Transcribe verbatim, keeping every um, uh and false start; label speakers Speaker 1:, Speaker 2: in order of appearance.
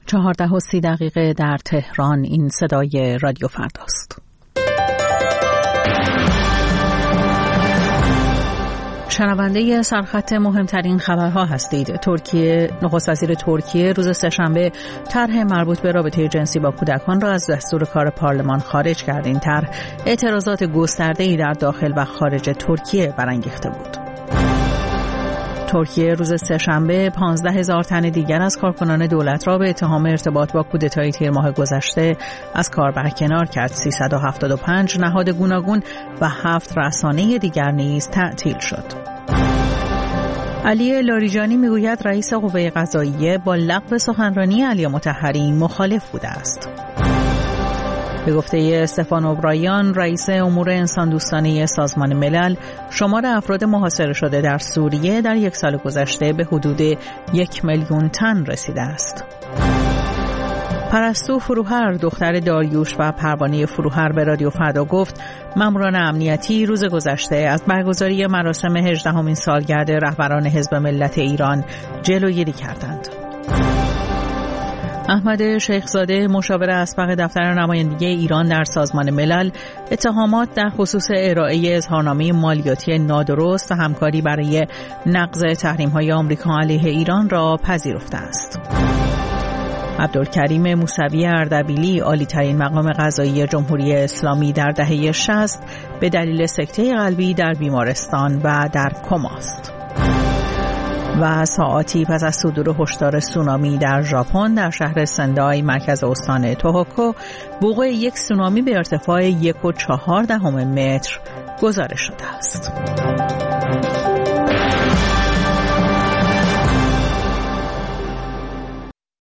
Speaker 1: چهارده و سی دقیقه در تهران. این صدای رادیو فرداست. شنونده سرخط مهمترین خبرها هستید. ترکیه نخست وزیر ترکیه روز سه‌شنبه طرح مربوط به رابطه جنسی با کودکان را از دستور کار پارلمان خارج کرد. این طرح اعتراضات گسترده‌ای در داخل و خارج ترکیه برانگیخته بود. ترکیه روز سه‌شنبه پانزده هزار تن دیگر از کارکنان دولت را به اتهام ارتباط با کودتای تیر ماه گذشته از کار برکنار کرد. سیصد و هفتاد و پنج نهاد گوناگون و هفت رسانه دیگر نیز تعطیل شد. علی لاریجانی میگوید رئیس قوه قضاییه با لغو سخنرانی علی مطهری مخالف بوده است. به گفته استفان اوبرایان رئیس امور انسان دوستانه سازمان ملل، شمار افراد محاصره شده در سوریه در یک سال گذشته به حدود یک میلیون تن رسیده است. پرستو فروهر دختر داریوش و پروانه فروهر به رادیو فردا گفت ماموران امنیتی روز گذشته از برگزاری مراسم هجدهمین سالگرد رهبران حزب ملت ایران جلوگیری کردند. احمد شیخزاده مشاور اسبق دفتر نمایندگی ایران در سازمان ملل اتهامات در خصوص ارائه اظهارنامه مالیاتی نادرست و همکاری برای نقض تحریم‌های آمریکا علیه ایران را پذیرفته است. عبدالکریم موسوی اردبیلی عالی‌ترین مقام قضایی جمهوری اسلامی در دهه شصت به دلیل سکته قلبی در بیمارستان و در کماست. و ساعاتی پس از صدور هشدار سونامی در ژاپن در شهر سندای مرکز استان توهوکو وقوع یک سونامی به ارتفاع یک و چهار دهم متر گزارش شده است.